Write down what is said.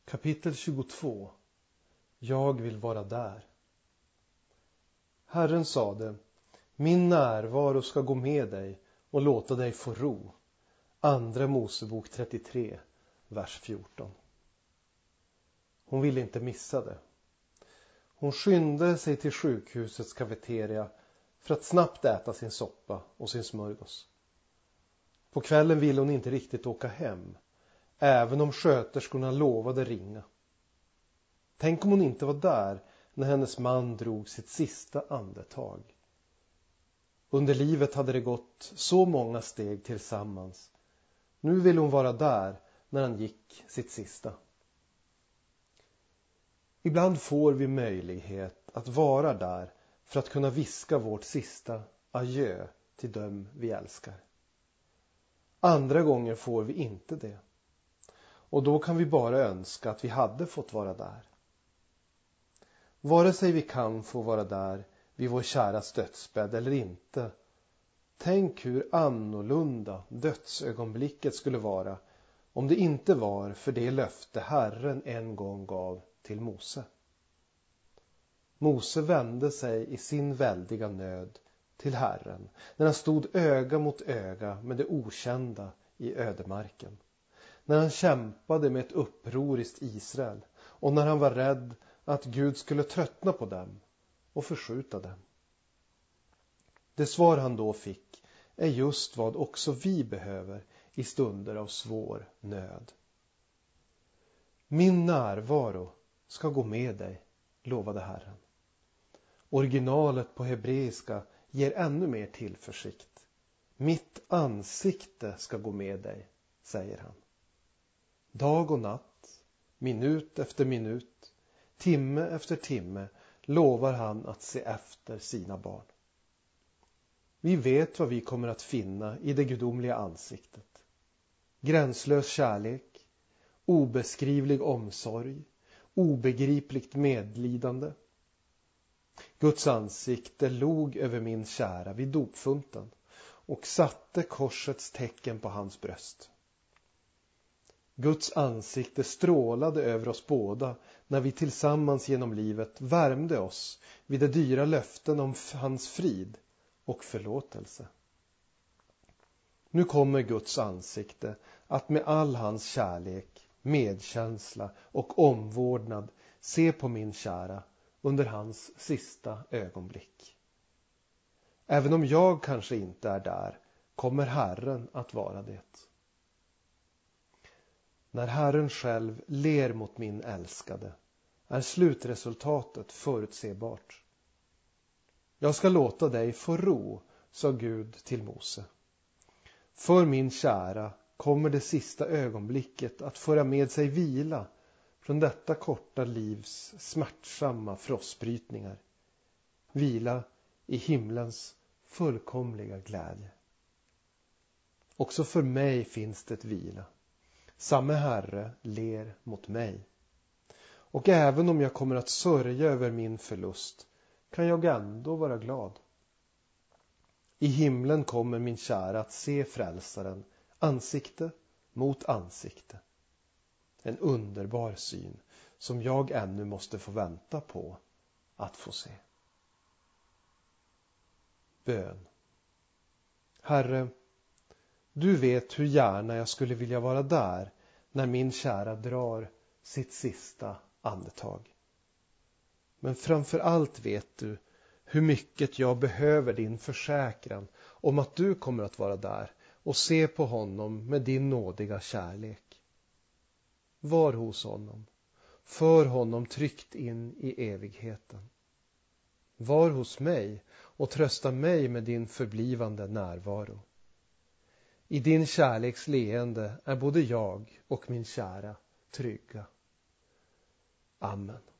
Kapitel 22. Jag vill vara där. Herren sade: min närvaro ska gå med dig och låta dig få ro. Andra Mosebok 33, vers 14. Hon ville inte missa det. Hon skyndade sig till sjukhusets kafeteria för att snabbt äta sin soppa och sin smörgås. På kvällen ville hon inte riktigt åka hem, även om sköterskorna lovade ringa. Tänk om hon inte var där när hennes man drog sitt sista andetag. Under livet hade det gått så många steg tillsammans. Nu vill hon vara där när han gick sitt sista. Ibland får vi möjlighet att vara där för att kunna viska vårt sista adjö till dem vi älskar. Andra gånger får vi inte det. Och då kan vi bara önska att vi hade fått vara där. Vare sig vi kan få vara där vid vår käras dödsbädd eller inte. Tänk hur annorlunda dödsögonblicket skulle vara om det inte var för det löfte Herren en gång gav till Mose. Mose vände sig i sin väldiga nöd till Herren när han stod öga mot öga med det okända i ödemarken. När han kämpade med ett upproriskt Israel och när han var rädd att Gud skulle tröttna på dem och förskjuta dem. Det svar han då fick är just vad också vi behöver i stunder av svår nöd. Min närvaro ska gå med dig, lovade Herren. Originalet på hebreiska ger ännu mer tillförsikt. Mitt ansikte ska gå med dig, säger han. Dag och natt, minut efter minut, timme efter timme lovar han att se efter sina barn. Vi vet vad vi kommer att finna i det gudomliga ansiktet. Gränslös kärlek, obeskrivlig omsorg, obegripligt medlidande. Guds ansikte log över min kära vid dopfunten och satte korsets tecken på hans bröst. Guds ansikte strålade över oss båda när vi tillsammans genom livet värmde oss vid de dyra löften om hans frid och förlåtelse. Nu kommer Guds ansikte att med all hans kärlek, medkänsla och omvårdnad se på min kära under hans sista ögonblick. Även om jag kanske inte är där, kommer Herren att vara det. När Herren själv ler mot min älskade är slutresultatet förutsebart. Jag ska låta dig få ro, sa Gud till Mose. För min kära kommer det sista ögonblicket att föra med sig vila från detta korta livs smärtsamma frostbrytningar. Vila i himlens fullkomliga glädje. Också för mig finns det vila. Samme Herre ler mot mig. Och även om jag kommer att sörja över min förlust kan jag ändå vara glad. I himlen kommer min kära att se frälsaren ansikte mot ansikte. En underbar syn som jag ännu måste få vänta på att få se. Bön. Herre, du vet hur gärna jag skulle vilja vara där när min kära drar sitt sista andetag. Men framför allt vet du hur mycket jag behöver din försäkran om att du kommer att vara där och se på honom med din nådiga kärlek. Var hos honom, för honom tryggt in i evigheten. Var hos mig och trösta mig med din förblivande närvaro. I din kärleks leende är både jag och min kära trygga. Amen.